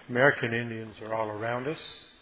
American Indians are all around us.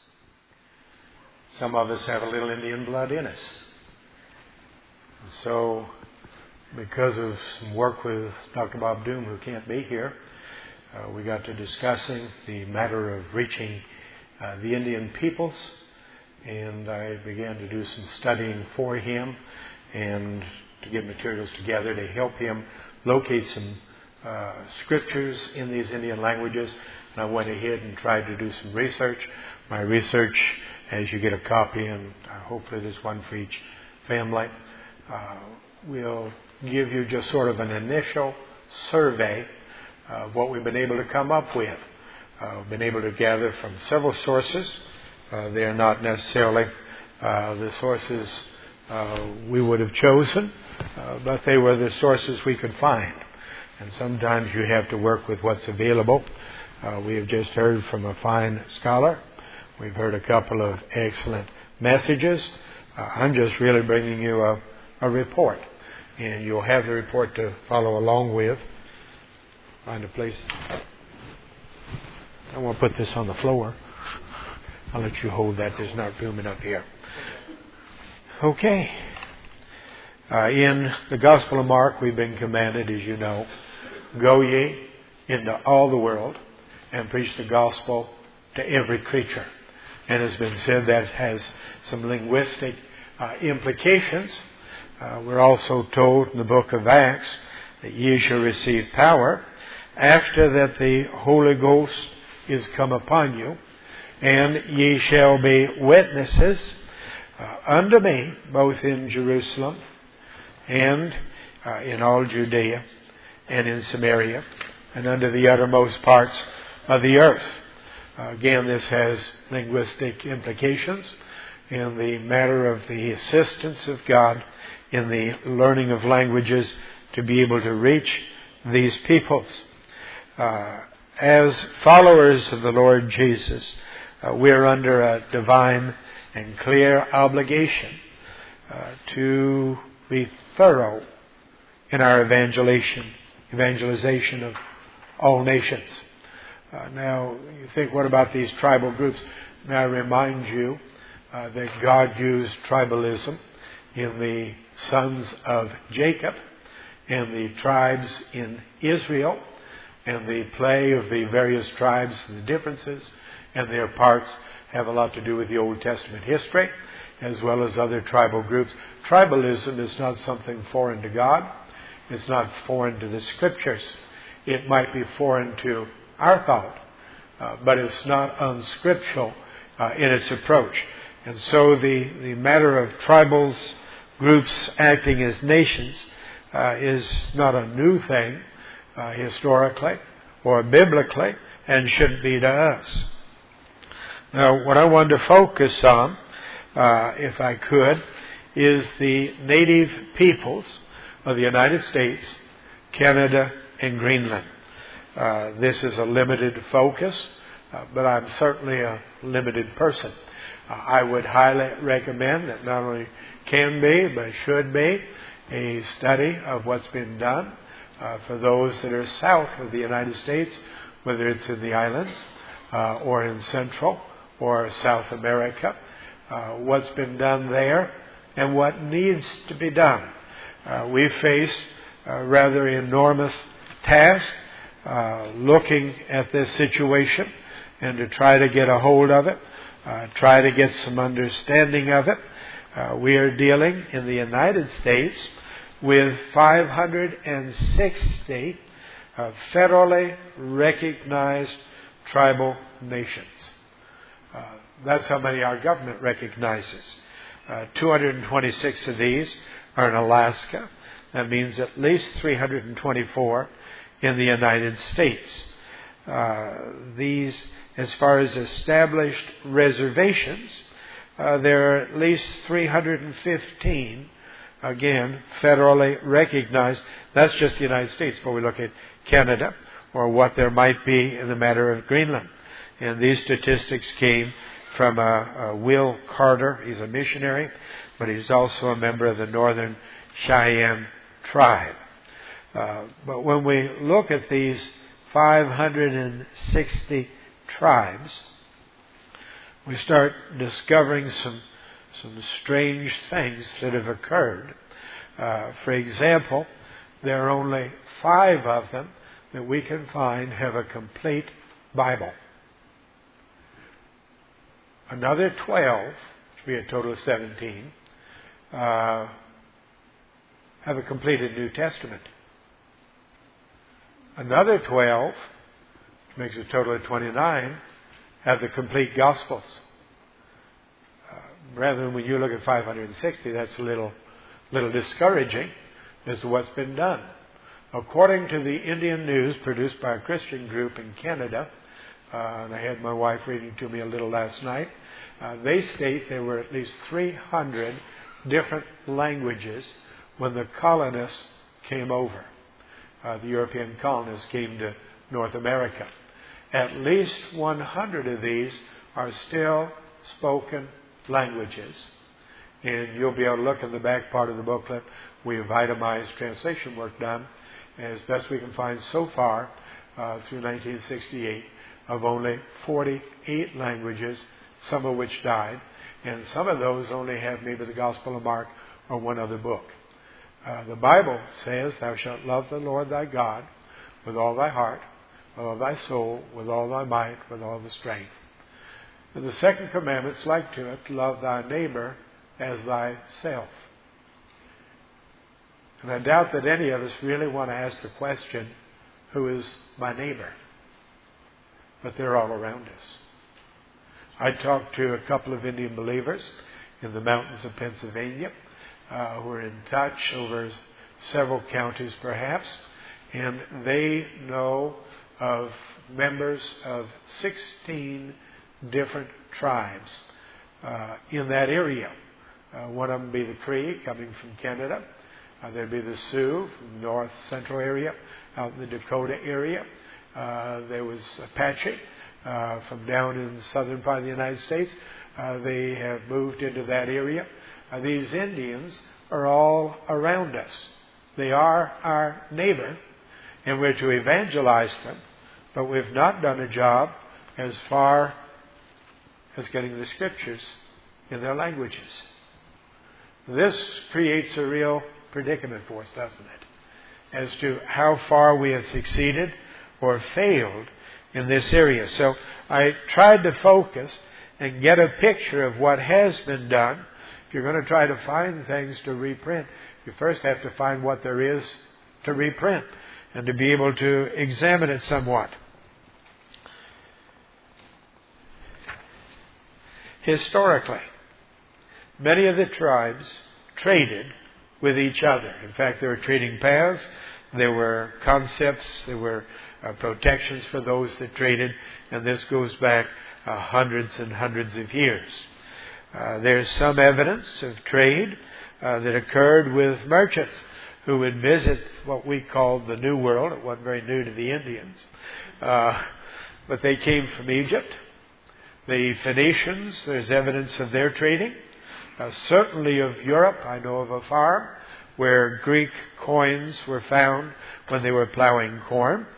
Some of us have a little Indian blood in us. And so, because of some work with Dr. Bob Doom, who can't be here, we got to discussing the matter of reaching the Indian peoples, and I began to do some studying for him and to get materials together to help him locate some scriptures in these Indian languages. And I went ahead and tried to do some research. My research, as you get a copy, and hopefully there's one for each family, will give you just sort of an initial survey of what we've been able to come up with. We've been able to gather from several sources. They are not necessarily the sources we would have chosen, but they were the sources we could find. And sometimes you have to work with what's available. We have just heard from a fine scholar. We've heard a couple of excellent messages. I'm just really bringing you a report. And you'll have the report to follow along with. Find a place. I won't put this on the floor. I'll let you hold that. There's not room enough here. Okay. In the Gospel of Mark, we've been commanded, as you know, go ye into all the world and preach the gospel to every creature. And it's been said that has some linguistic implications. We're also told in the book of Acts that ye shall receive power after that the Holy Ghost is come upon you, and ye shall be witnesses unto me, both in Jerusalem and in all Judea and in Samaria and unto the uttermost parts of the earth. Again, this has linguistic implications in the matter of the assistance of God in the learning of languages to be able to reach these peoples. As followers of the Lord Jesus, we're under a divine and clear obligation to be thorough in our evangelization of all nations. Now, you think, what about these tribal groups? May I remind you that God used tribalism in the sons of Jacob and the tribes in Israel, and the play of the various tribes and the differences and their parts have a lot to do with the Old Testament history, as well as other tribal groups. Tribalism is not something foreign to God. It's not foreign to the Scriptures. It might be foreign to our thought, but it's not unscriptural in its approach. And so the matter of tribals, groups acting as nations, is not a new thing historically or biblically, and shouldn't be to us. Now, what I wanted to focus on, if I could, is the native peoples of the United States, Canada, and Greenland. This is a limited focus, but I'm certainly a limited person. I would highly recommend that not only can be, but should be, a study of what's been done for those that are south of the United States, whether it's in the islands or in Central or South America, what's been done there and what needs to be done. We face a rather enormous task looking at this situation and to try to get a hold of it, try to get some understanding of it. We are dealing in the United States with 560 federally recognized tribal nations. That's how many our government recognizes. 226 of these are in Alaska. That means at least 324 in the United States. These, as far as established reservations, there are at least 315, again, federally recognized. That's just the United States, but we look at Canada or what there might be in the matter of Greenland. And these statistics came from Will Carter. He's a missionary, but he's also a member of the Northern Cheyenne tribe. But when we look at these 560 tribes, we start discovering some strange things that have occurred. For example, there are only 5 of them that we can find have a complete Bible. Another 12, which would be a total of 17, have a completed New Testament. Another 12, which makes a total of 29, have the complete Gospels. Rather than when you look at 560, that's a little discouraging as to what's been done. According to the Indian News produced by a Christian group in Canada, and I had my wife reading to me a little last night, they state there were at least 300 different languages when the colonists came over. The European colonists came to North America. At least 100 of these are still spoken languages. And you'll be able to look in the back part of the booklet. We have itemized translation work done, as best we can find so far through 1968, of only 48 languages, some of which died. And some of those only have maybe the Gospel of Mark or one other book. The Bible says, "Thou shalt love the Lord thy God with all thy heart, with all thy soul, with all thy might, with all the strength." And the second commandment's like to it, "Love thy neighbor as thyself." And I doubt that any of us really want to ask the question, who is my neighbor? But they're all around us. I talked to a couple of Indian believers in the mountains of Pennsylvania who are in touch over several counties perhaps, and they know of members of 16 different tribes in that area. One of them be the Cree, coming from Canada. There'd be the Sioux from the north central area, out in the Dakota area. There was Apache from down in the southern part of the United States. They have moved into that area. These Indians are all around us. They are our neighbor, and we're to evangelize them, but we've not done a job as far as getting the scriptures in their languages. This creates a real predicament for us, doesn't it? As to how far we have succeeded or failed in this area. So I tried to focus and get a picture of what has been done. If you're going to try to find things to reprint, you first have to find what there is to reprint and to be able to examine it somewhat. Historically, many of the tribes traded with each other. In fact, there were trading paths, there were concepts, there were protections for those that traded, and this goes back hundreds and hundreds of years. There's some evidence of trade that occurred with merchants who would visit what we called the New World. It wasn't very new to the Indians, but they came from Egypt. The Phoenicians, there's evidence of their trading. Certainly of Europe, I know of a farm where Greek coins were found when they were plowing corn.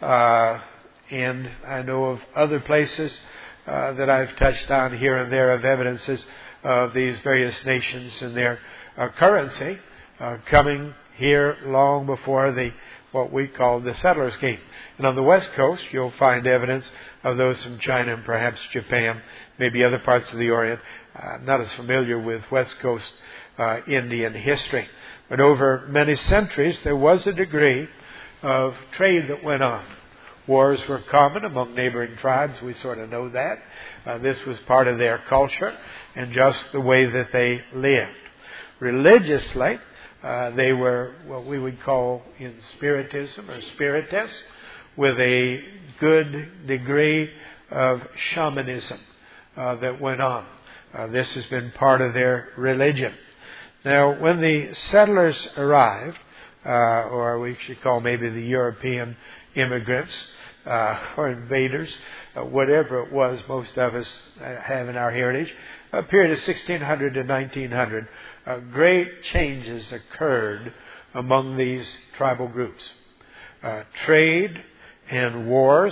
And I know of other places that I've touched on here and there of evidences of these various nations and their currency coming here long before what we call the settlers came. And on the West Coast, you'll find evidence of those from China and perhaps Japan, maybe other parts of the Orient. I'm not as familiar with West Coast Indian history. But over many centuries, there was a degree of trade that went on. Wars were common among neighboring tribes. We sort of know that. This was part of their culture and just the way that they lived. Religiously, they were what we would call in Spiritism or Spiritists, with a good degree of shamanism that went on. This has been part of their religion. Now, when the settlers arrived, or we should call maybe the European immigrants or invaders, whatever it was most of us have in our heritage, a period of 1600 to 1900, great changes occurred among these tribal groups. Trade and wars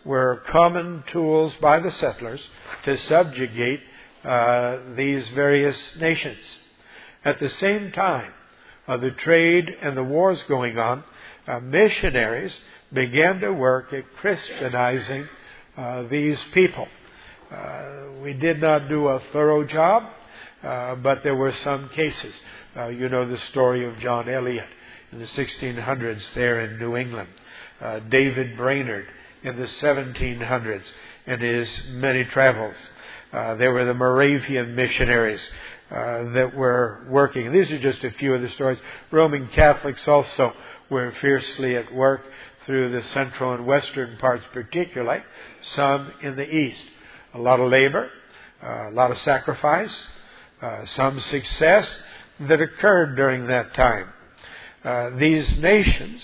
were common tools by the settlers to subjugate these various nations. At the same time, the trade and the wars going on, missionaries began to work at Christianizing these people. We did not do a thorough job, but there were some cases. You know the story of John Eliot in the 1600s there in New England. David Brainerd in the 1700s in his many travels. There were the Moravian missionaries that were working. These are just a few of the stories. Roman Catholics also were fiercely at work through the central and western parts particularly, some in the east. A lot of labor, a lot of sacrifice, some success that occurred during that time. These nations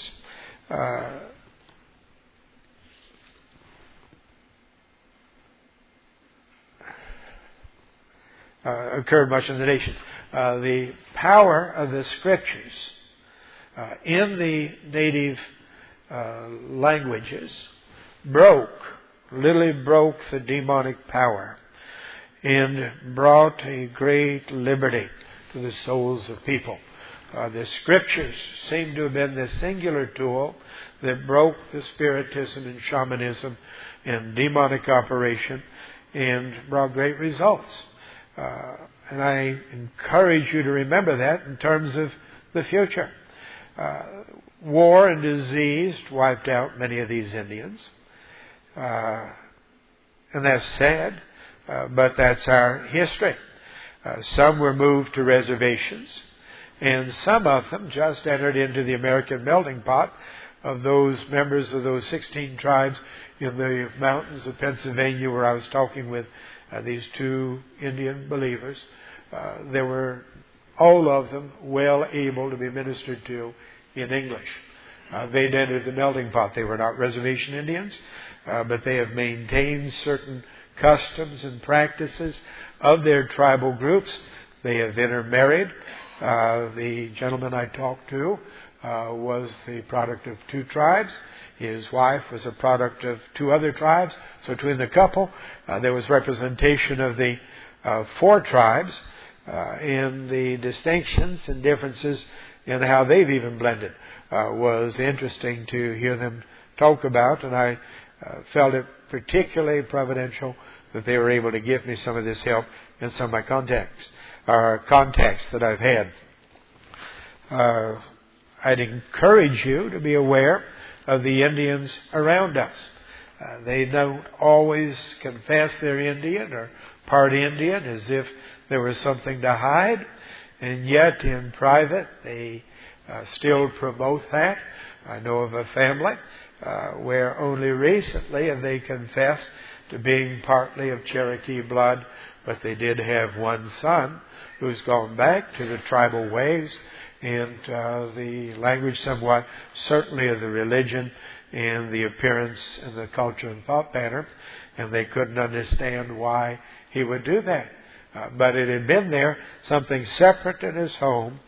occurred much in the nations. The power of the Scriptures in the native languages literally broke the demonic power and brought a great liberty to the souls of people. The Scriptures seem to have been the singular tool that broke the spiritism and shamanism and demonic operation and brought great results. And I encourage you to remember that in terms of the future. War and disease wiped out many of these Indians. And that's sad, but that's our history. Some were moved to reservations, and some of them just entered into the American melting pot of those members of those 16 tribes in the mountains of Pennsylvania where I was talking with these two Indian believers. They were, all of them, well able to be ministered to in English. They'd entered the melting pot. They were not reservation Indians, but they have maintained certain customs and practices of their tribal groups. They have intermarried. The gentleman I talked to was the product of 2 tribes. His wife was a product of 2 other tribes. So between the couple, there was representation of the 4 tribes and the distinctions and differences in how they've even blended was interesting to hear them talk about. And I felt it particularly providential that they were able to give me some of this help in some of my contacts that I've had. I'd encourage you to be aware of the Indians around us. They don't always confess they're Indian or part Indian as if there was something to hide, and yet in private they still promote that. I know of a family where only recently have they confessed to being partly of Cherokee blood, but they did have one son who's gone back to the tribal ways and the language somewhat, certainly of the religion and the appearance and the culture and thought pattern, and they couldn't understand why he would do that. But it had been there, something separate in his home,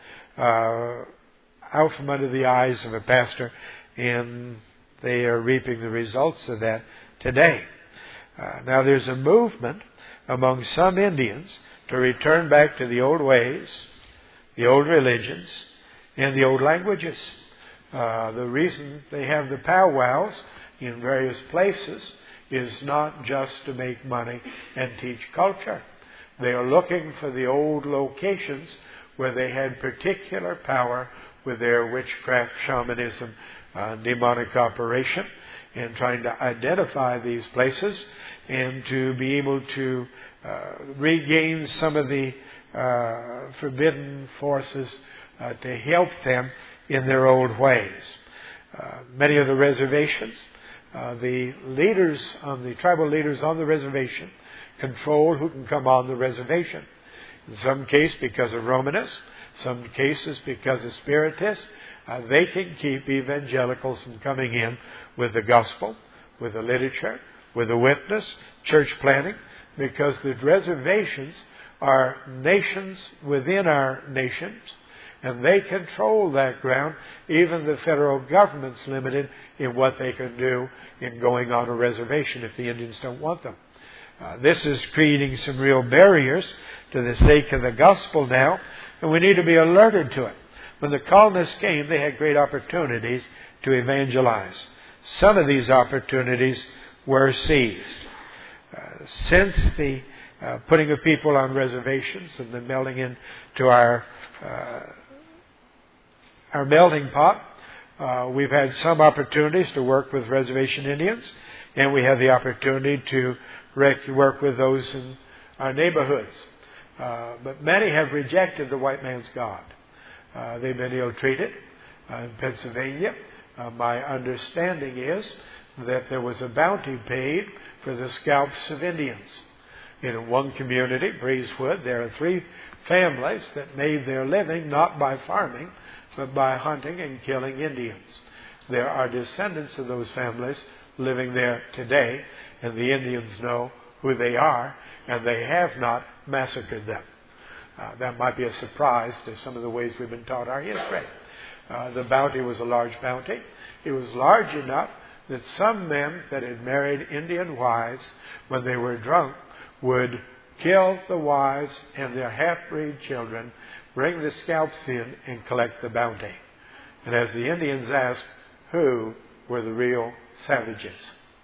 out from under the eyes of a pastor, and they are reaping the results of that today. Now there's a movement among some Indians to return back to the old ways, the old religions, and the old languages. The reason they have the powwows in various places is not just to make money and teach culture. They are looking for the old locations where they had particular power with their witchcraft, shamanism, demonic operation, and trying to identify these places and to be able to regain some of the forbidden forces to help them in their old ways. Many of the reservations, the leaders on the tribal leaders on the reservation control who can come on the reservation. In some cases because of Romanists, some cases because of Spiritists, they can keep evangelicals from coming in with the gospel, with the literature, with the witness, church planting, because the reservations are nations within our nations, And they control that ground. Even the federal government's limited in what they can do in going on a reservation if the Indians don't want them. This is creating some real barriers to the sake of the gospel now, and we need to be alerted to it. When the colonists came, they had great opportunities to evangelize. Some of these opportunities were seized. Since the putting of people on reservations and the melding into our melting pot, we've had some opportunities to work with reservation Indians, and we have the opportunity to work with those in our neighborhoods. But many have rejected the white man's God. They've been ill-treated in Pennsylvania. My understanding is that there was a bounty paid for the scalps of Indians. In one community, Breezewood, there are 3 families that made their living not by farming, but by hunting and killing Indians. There are descendants of those families living there today, and the Indians know who they are, and they have not massacred them. That might be a surprise to some of the ways we've been taught our history. The bounty was a large bounty. It was large enough that some men that had married Indian wives, when they were drunk, would kill the wives and their half-breed children, bring the scalps in, and collect the bounty. And as the Indians asked, who were the real savages?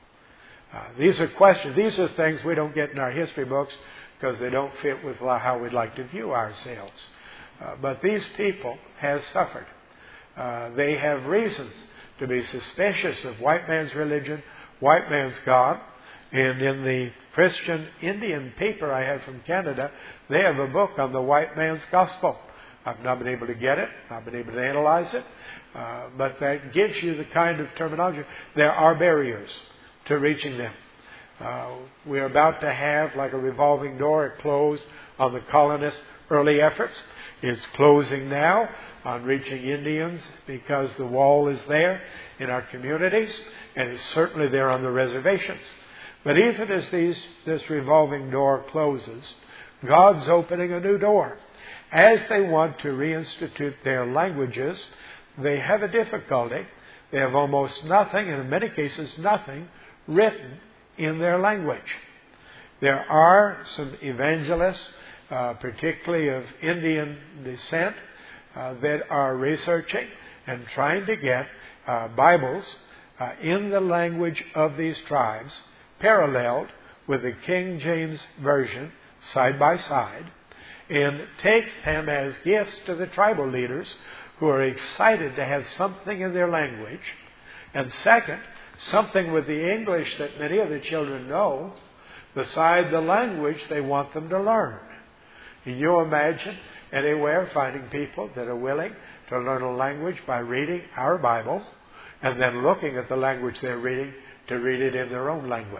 These are questions. These are things we don't get in our history books because they don't fit with how we'd like to view ourselves. But these people have suffered. They have reasons to be suspicious of white man's religion, white man's God. And in the Christian Indian paper I have from Canada, they have a book on the white man's gospel. I've not been able to get it, not been able to analyze it, but that gives you the kind of terminology. There are barriers to reaching them. We're about to have, like a revolving door, it closed on the colonists' early efforts. It's closing now on reaching Indians because the wall is there in our communities, and it's certainly there on the reservations. But even as this revolving door closes, God's opening a new door. As they want to reinstitute their languages, they have a difficulty. They have almost nothing, and in many cases nothing, written in their language. There are some evangelists, particularly of Indian descent, that are researching and trying to get Bibles in the language of these tribes, paralleled with the King James Version side by side, and take them as gifts to the tribal leaders who are excited to have something in their language, and second, something with the English that many of the children know, beside the language they want them to learn. Can you imagine anywhere finding people that are willing to learn a language by reading our Bible and then looking at the language they're reading to read it in their own language?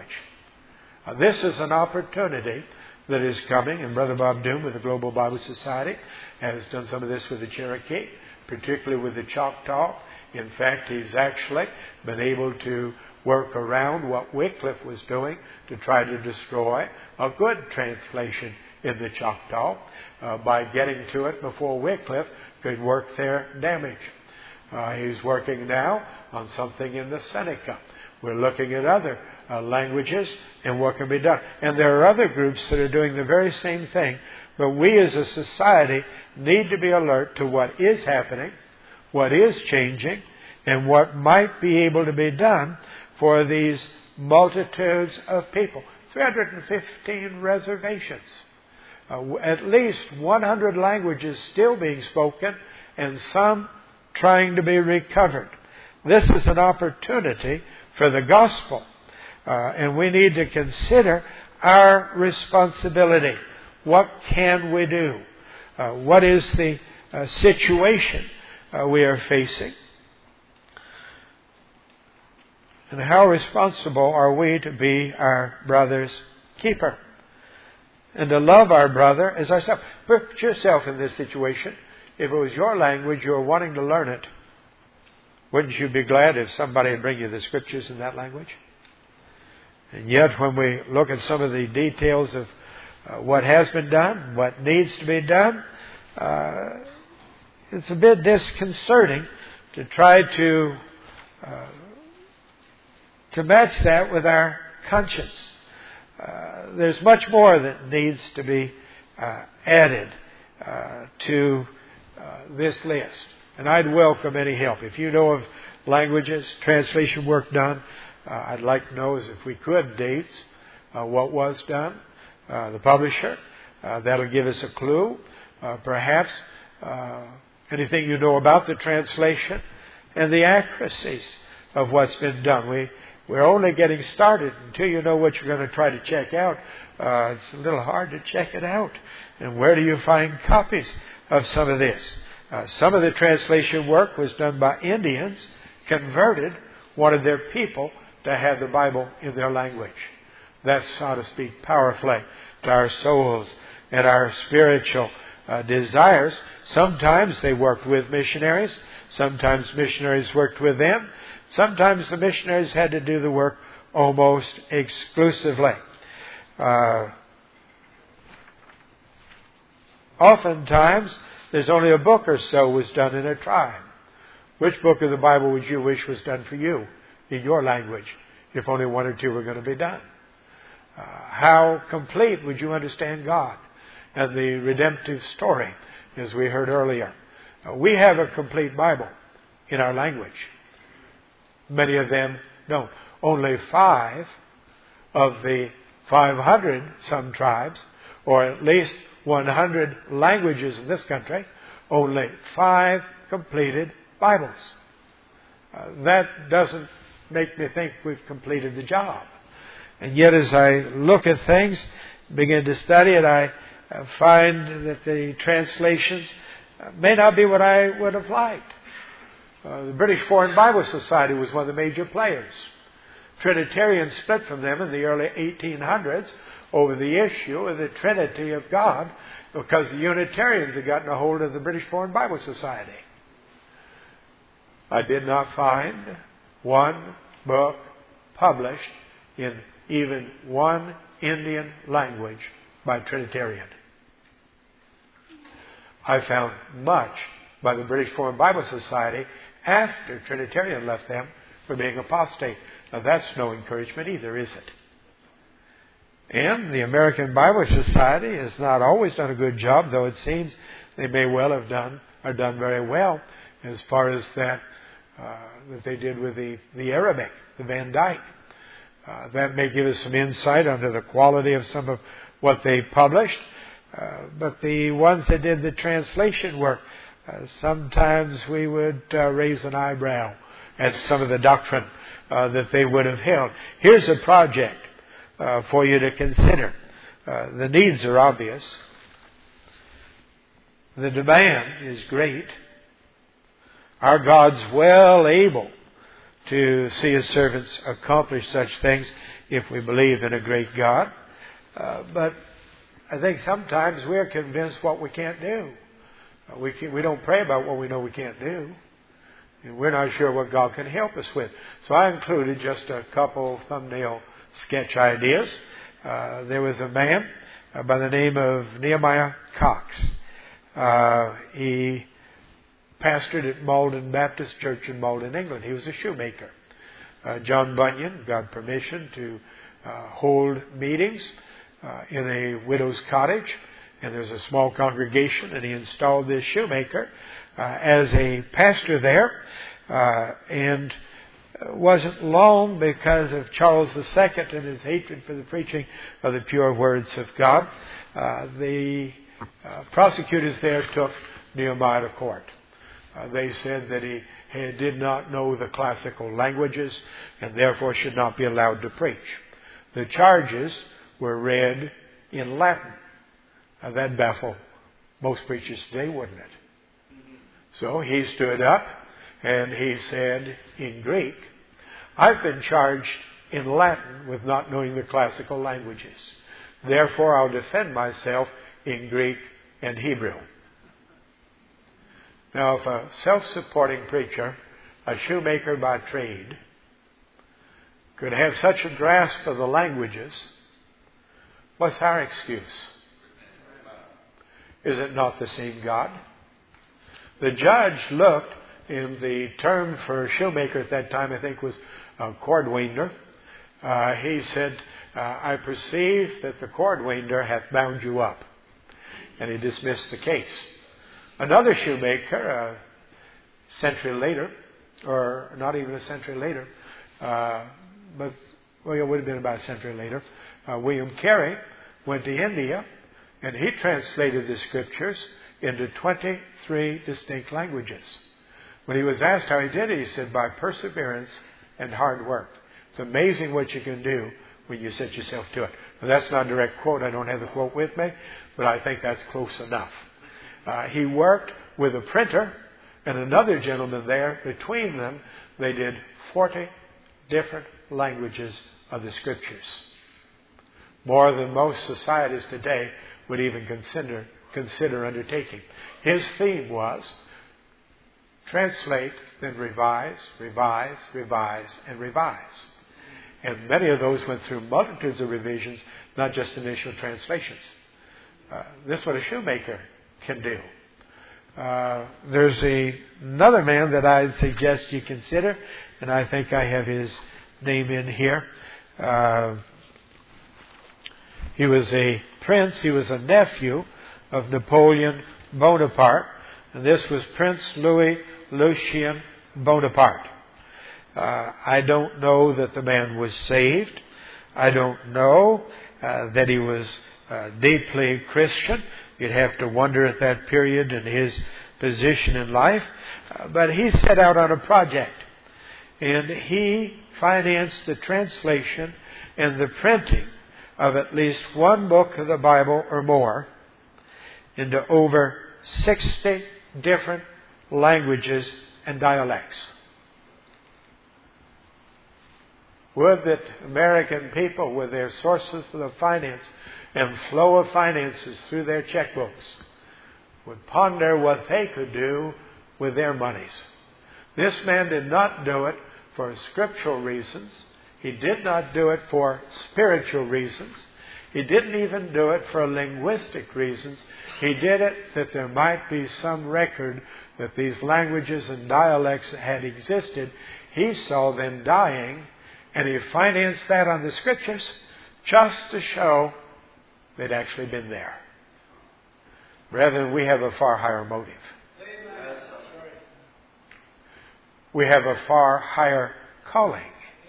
This is an opportunity that is coming, and Brother Bob Doom with the Global Bible Society has done some of this with the Cherokee, particularly with the Choctaw. In fact, he's actually been able to work around what Wycliffe was doing to try to destroy a good translation in the Choctaw by getting to it before Wycliffe could work their damage. He's working now on something in the Seneca. We're looking at other languages and what can be done. And there are other groups that are doing the very same thing. But we as a society need to be alert to what is happening, what is changing, and what might be able to be done for these multitudes of people. 315 reservations. At least 100 languages still being spoken, and some trying to be recovered. This is an opportunity for the gospel. And we need to consider our responsibility. What can we do? What is the situation we are facing? And how responsible are we to be our brother's keeper? And to love our brother as ourselves. Put yourself in this situation. If it was your language, you were wanting to learn it, wouldn't you be glad if somebody would bring you the scriptures in that language? And yet, when we look at some of the details of what has been done, what needs to be done, it's a bit disconcerting to try to match that with our conscience. There's much more that needs to be added to this list. And I'd welcome any help. If you know of languages, translation work done, I'd like to know, as if we could, dates, what was done, the publisher. That'll give us a clue. Perhaps anything you know about the translation and the accuracies of what's been done. We're only getting started. Until you know what you're going to try to check out, it's a little hard to check it out. And where do you find copies of some of this? Some of the translation work was done by Indians, converted, wanted their people to have the Bible in their language. That's, so to speak, powerfully to our souls and our spiritual desires. Sometimes they worked with missionaries. Sometimes missionaries worked with them. Sometimes the missionaries had to do the work almost exclusively. Oftentimes, there's only a book or so was done in a tribe. Which book of the Bible would you wish was done for you in your language, if only one or two were going to be done? How complete would you understand God and the redemptive story, as we heard earlier? We have a complete Bible in our language. Many of them don't. Only 5 of the 500 some tribes, or at least 100 languages in this country, only 5 completed Bibles. That doesn't make me think we've completed the job. And yet as I look at things, begin to study it, I find that the translations may not be what I would have liked. The British Foreign Bible Society was one of the major players. Trinitarians split from them in the early 1800s over the issue of the Trinity of God, because the Unitarians had gotten a hold of the British Foreign Bible Society. I did not find one book published in even one Indian language by Trinitarian. I found much by the British Foreign Bible Society after Trinitarian left them for being apostate. Now that's no encouragement either, is it? And the American Bible Society has not always done a good job, though it seems they may well have done, or done very well, as far as that they did with the Arabic, the Van Dyke. That may give us some insight into the quality of some of what they published. But the ones that did the translation work, sometimes we would raise an eyebrow at some of the doctrine that they would have held. Here's a project for you to consider. The needs are obvious. The demand is great. Our God's well able to see His servants accomplish such things if we believe in a great God. But I think sometimes we're convinced what we can't do. We don't pray about what we know we can't do. And we're not sure what God can help us with. So I included just a couple thumbnail sketch ideas. There was a man by the name of Nehemiah Cox. He pastored at Malden Baptist Church in Malden, England. He was a shoemaker. John Bunyan got permission to hold meetings in a widow's cottage, and there's a small congregation, and he installed this shoemaker as a pastor there, and it wasn't long because of Charles II and his hatred for the preaching of the pure words of God. The prosecutors there took Nehemiah to court. They said that he did not know the classical languages and therefore should not be allowed to preach. The charges were read in Latin. That'd baffle most preachers today, wouldn't it? So he stood up and he said in Greek, I've been charged in Latin with not knowing the classical languages. Therefore, I'll defend myself in Greek and Hebrew. Now, if a self-supporting preacher, a shoemaker by trade, could have such a grasp of the languages, what's our excuse? Is it not the same God? The judge looked, in the term for shoemaker at that time, I think was cordwainer. He said, I perceive that the cordwainer hath bound you up. And he dismissed the case. Another shoemaker, a century later, or not even a century later, but it would have been about a century later, William Carey went to India and he translated the scriptures into 23 distinct languages. When he was asked how he did it, he said, by perseverance and hard work. It's amazing what you can do when you set yourself to it. Now, that's not a direct quote. I don't have the quote with me, but I think that's close enough. He worked with a printer and another gentleman there. Between them, they did 40 different languages of the scriptures. More than most societies today would even consider undertaking. His theme was translate, then revise, revise, revise, and revise. And many of those went through multitudes of revisions, not just initial translations. This is what a shoemaker can do. There's another man that I'd suggest you consider, and I think I have his name in here. He was a prince. He was a nephew of Napoleon Bonaparte, and this was Prince Louis Lucien Bonaparte. I don't know that the man was saved. I don't know that he was deeply Christian. You'd have to wonder at that period in his position in life. But he set out on a project. And he financed the translation and the printing of at least one book of the Bible or more into over 60 different languages and dialects. Would that American people, with their sources of the finance and flow of finances through their checkbooks, would ponder what they could do with their monies. This man did not do it for scriptural reasons. He did not do it for spiritual reasons. He didn't even do it for linguistic reasons. He did it that there might be some record that these languages and dialects had existed. He saw them dying, and he financed that on the scriptures just to show they'd actually been there. Brethren, we have a far higher motive. We have a far higher calling.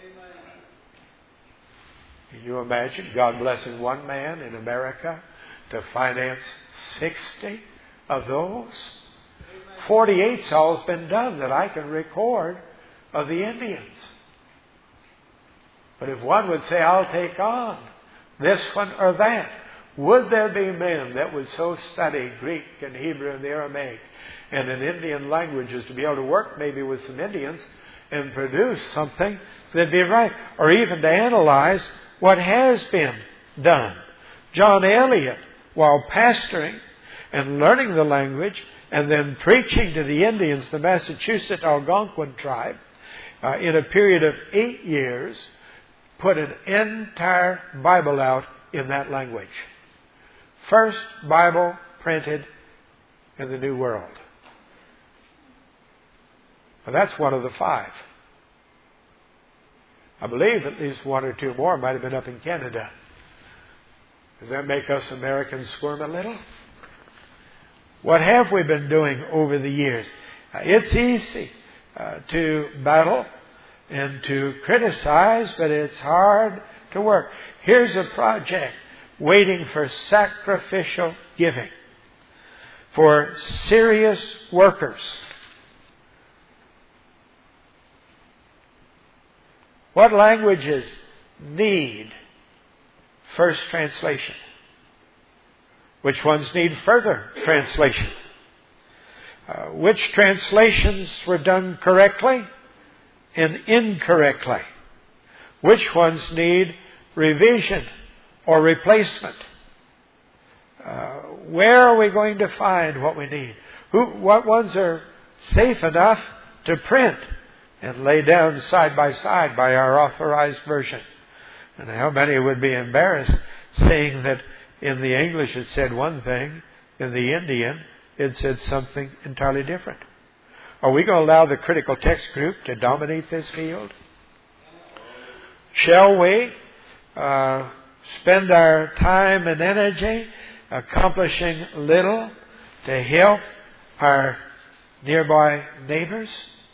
Can you imagine God blessing one man in America to finance 60 of those? 48's all's been done that I can record of the Indians. But if one would say, I'll take on this one or that, would there be men that would so study Greek and Hebrew and the Aramaic and in Indian languages to be able to work maybe with some Indians and produce something that'd be right? Or even to analyze what has been done. John Eliot, while pastoring and learning the language and then preaching to the Indians, the Massachusetts Algonquin tribe, in a period of 8 years, put an entire Bible out in that language. First Bible printed in the New World. Well, that's one of the 5. I believe at least 1 or 2 more might have been up in Canada. Does that make us Americans squirm a little? What have we been doing over the years? It's easy to battle and to criticize, but it's hard to work. Here's a project waiting for sacrificial giving, for serious workers. What languages need first translation? Which ones need further translation? Which translations were done correctly and incorrectly? Which ones need revision or replacement? Where are we going to find what we need? What ones are safe enough to print and lay down side by side by our authorized version? And how many would be embarrassed seeing that in the English it said one thing, in the Indian it said something entirely different. Are we going to allow the critical text group to dominate this field? Shall we spend our time and energy accomplishing little to help our nearby neighbors?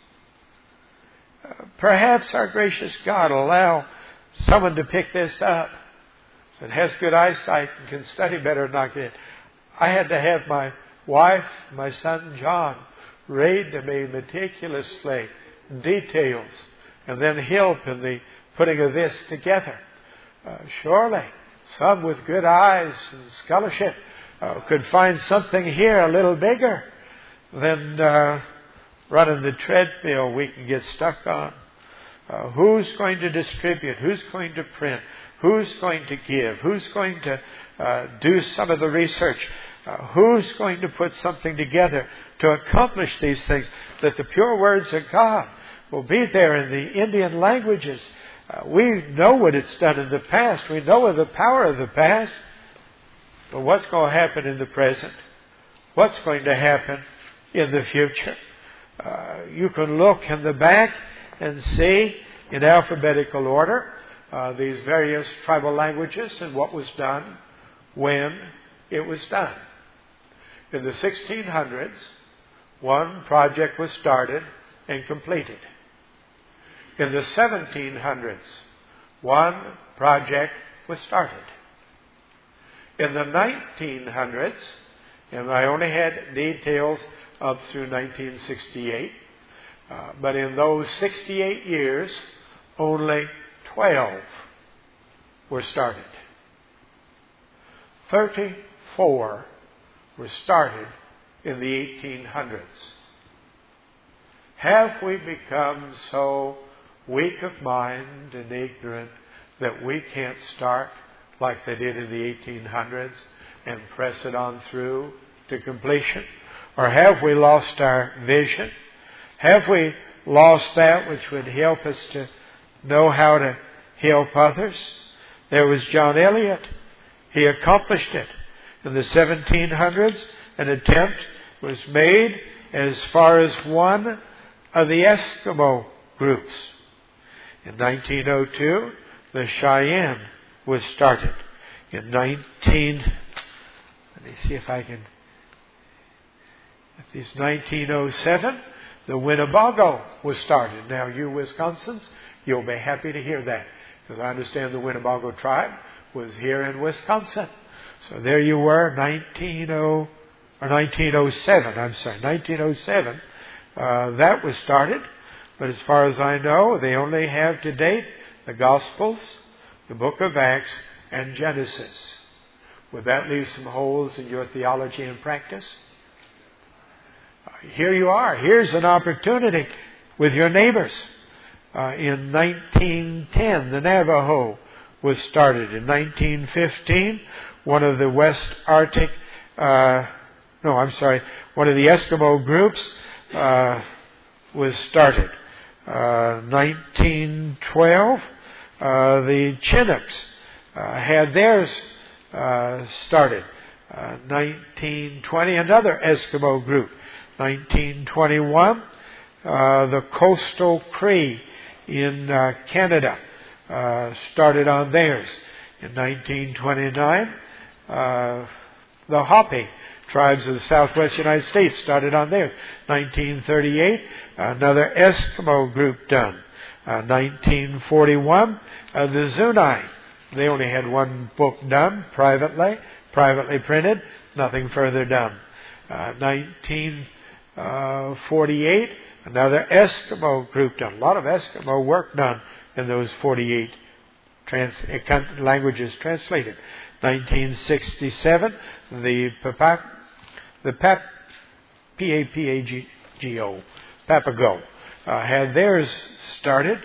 Perhaps our gracious God will allow someone to pick this up that has good eyesight and can study better than I can. I had to have my wife, my son John, read to me meticulously details and then help in the putting of this together. Surely some with good eyes and scholarship could find something here a little bigger than running the treadmill we can get stuck on. Who's going to distribute? Who's going to print? Who's going to give? Who's going to do some of the research? Who's going to put something together to accomplish these things, that the pure words of God will be there in the Indian languages? We know what it's done in the past. We know of the power of the past. But what's going to happen in the present? What's going to happen in the future? You can look in the back and see in alphabetical order these various tribal languages and what was done when it was done. In the 1600s, one project was started and completed. In the 1700s, one project was started. In the 1900s, and I only had details up through 1968, but in those 68 years, only 12 were started. 34 were started in the 1800s. Have we become so weak of mind and ignorant that we can't start like they did in the 1800s and press it on through to completion? Or have we lost our vision? Have we lost that which would help us to know how to help others? There was John Eliot. He accomplished it. In the 1700s, an attempt was made as far as one of the Eskimo groups. In 1902, the Cheyenne was started. In 1907, the Winnebago was started. Now, you Wisconsins, you'll be happy to hear that, because I understand the Winnebago tribe was here in Wisconsin. So there you were, 1907. That was started. But as far as I know, they only have to date the Gospels, the book of Acts, and Genesis. Would that leave some holes in your theology and practice? Here you are. Here's an opportunity with your neighbors. In 1910, the Navajo was started. In 1915, one of the West Arctic, one of the Eskimo groups was started. 1912, the Chinooks had theirs started. 1920, another Eskimo group. 1921, the Coastal Cree in Canada started on theirs. In 1929, the Hopi tribes of the southwest United States started on theirs. 1938, another Eskimo group done. 1941, the Zuni. They only had one book done privately printed, nothing further done. 1948, another Eskimo group done. A lot of Eskimo work done in those 48 languages translated. 1967, the Papago had theirs started.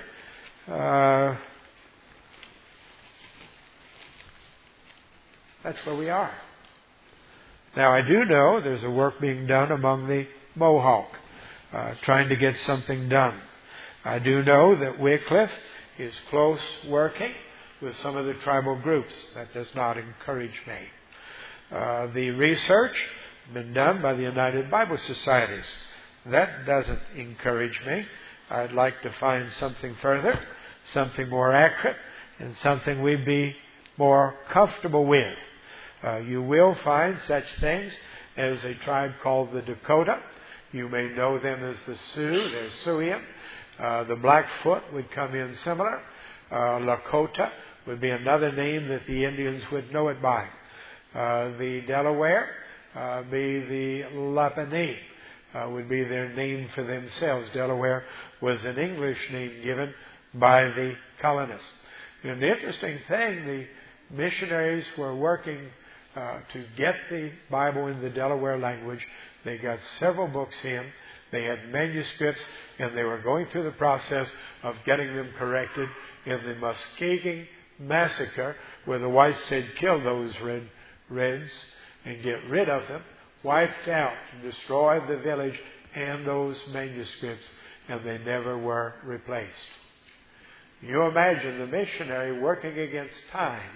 That's where we are. Now, I do know there's a work being done among the Mohawk, trying to get something done. I do know that Wycliffe is close working with some of the tribal groups. That does not encourage me. The research been done by the United Bible Societies. That doesn't encourage me. I'd like to find something further, something more accurate, and something we'd be more comfortable with. You will find such things as a tribe called the Dakota. You may know them as the Sioux. They're Siouan. The Blackfoot would come in similar. Lakota would be another name that the Indians would know it by. The Delaware be the Lapani, would be their name for themselves. Delaware was an English name given by the colonists. And the interesting thing, the missionaries were working to get the Bible in the Delaware language. They got several books in. They had manuscripts, and they were going through the process of getting them corrected. In the Muskegon Massacre, where the whites said, kill those reds and get rid of them, wiped out and destroyed the village and those manuscripts, and they never were replaced. You imagine the missionary working against time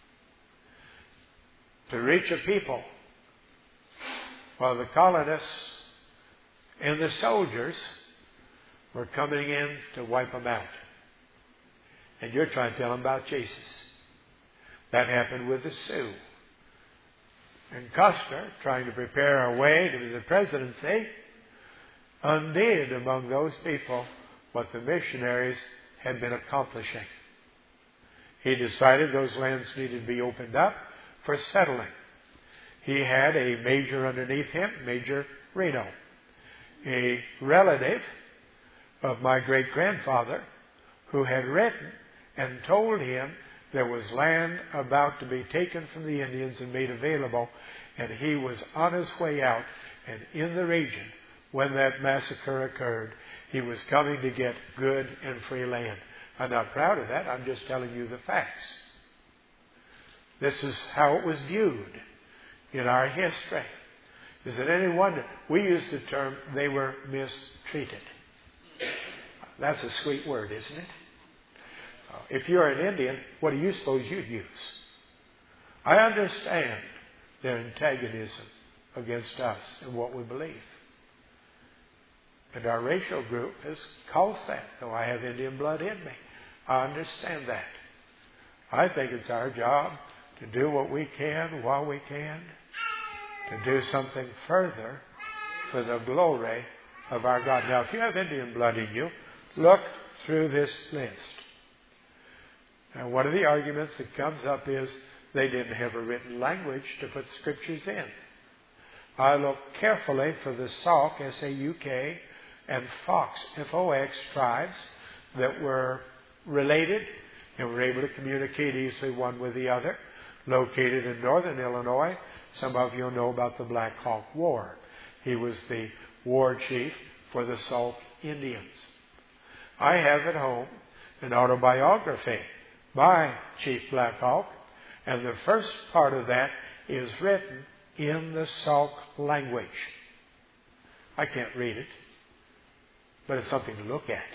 to reach a people while the colonists and the soldiers were coming in to wipe them out. And you're trying to tell them about Jesus. That happened with the Sioux. And Custer, trying to prepare a way to the presidency, undid among those people what the missionaries had been accomplishing. He decided those lands needed to be opened up for settling. He had a major underneath him, Major Reno, a relative of my great-grandfather, who had written and told him there was land about to be taken from the Indians and made available, and he was on his way out, and in the region when that massacre occurred, he was coming to get good and free land. I'm not proud of that. I'm just telling you the facts. This is how it was viewed in our history. Is it any wonder? We use the term, they were mistreated. That's a sweet word, isn't it? If you're an Indian, what do you suppose you'd use? I understand their antagonism against us and what we believe. And our racial group has caused that, though I have Indian blood in me. I understand that. I think it's our job to do what we can while we can, to do something further for the glory of our God. Now, if you have Indian blood in you, look through this list. And one of the arguments that comes up is they didn't have a written language to put scriptures in. I looked carefully for the Sauk, S-A-U-K, and Fox, F-O-X tribes that were related and were able to communicate easily one with the other, located in northern Illinois. Some of you know about the Black Hawk War. He was the war chief for the Sauk Indians. I have at home an autobiography by Chief Black Hawk, and the first part of that is written in the Sauk language. I can't read it, but it's something to look at.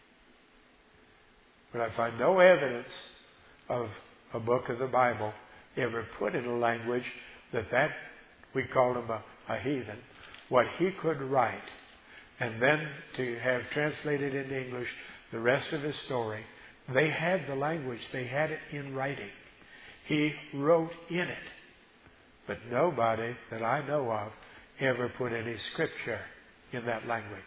But I find no evidence of a book of the Bible ever put in a language that we call him a heathen, what he could write, and then to have translated into English the rest of his story. They had the language. They had it in writing. He wrote in it. But nobody that I know of ever put any scripture in that language.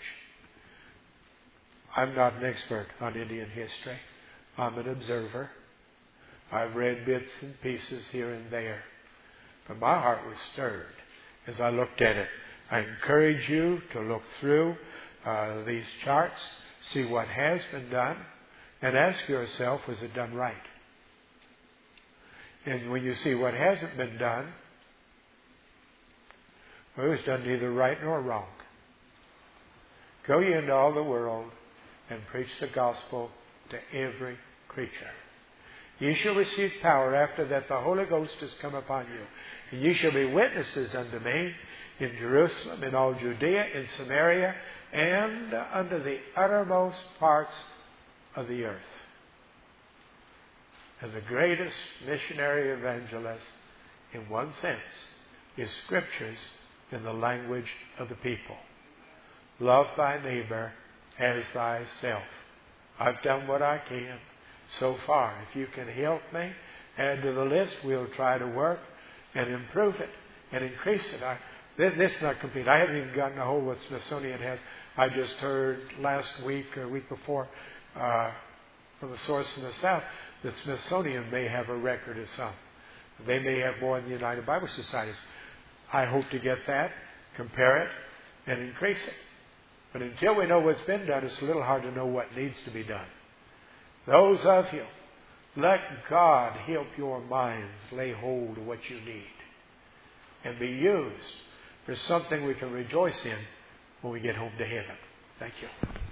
I'm not an expert on Indian history. I'm an observer. I've read bits and pieces here and there. But my heart was stirred as I looked at it. I encourage you to look through these charts, see what has been done, and ask yourself, was it done right? And when you see what hasn't been done, well, it was done neither right nor wrong. Go ye into all the world and preach the gospel to every creature. Ye shall receive power after that the Holy Ghost has come upon you. And ye shall be witnesses unto me in Jerusalem, in all Judea, in Samaria, and unto the uttermost parts of the earth. And the greatest missionary evangelist, in one sense, is Scriptures in the language of the people. Love thy neighbor as thyself. I've done what I can so far. If you can help me, add to the list, we'll try to work and improve it and increase it. This is not complete. I haven't even gotten a hold of what Smithsonian has. I just heard last week or week before from a source in the South that Smithsonian may have a record of some. They may have more than the United Bible Societies. I hope to get that, compare it, and increase it. But until we know what's been done, it's a little hard to know what needs to be done. Those of you, let God help your minds lay hold of what you need and be used for something we can rejoice in when we get home to heaven. Thank you.